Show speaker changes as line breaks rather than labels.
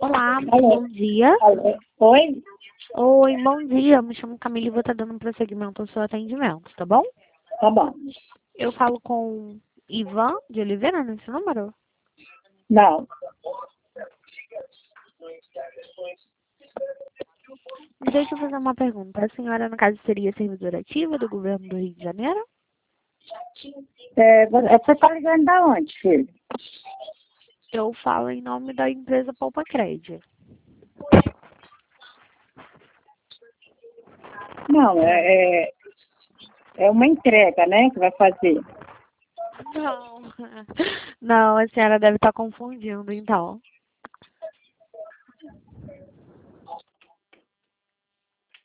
Olá,
Alô?
bom dia.
Alô? Oi?
Oi, bom dia. Eu me chamo Camila e vou estar dando um prosseguimento ao seu atendimento, tá bom?
Tá bom.
Eu falo com Ivan de Oliveira nesse número?
Não.
Deixa eu fazer uma pergunta. A senhora, no caso, seria servidora ativa do governo do Rio de Janeiro?
Você tá ligando da onde, filho?
Eu falo em nome da empresa Poupa Cred.
Não, é uma entrega, né, que vai fazer.
Não. Não, a senhora deve estar confundindo, então.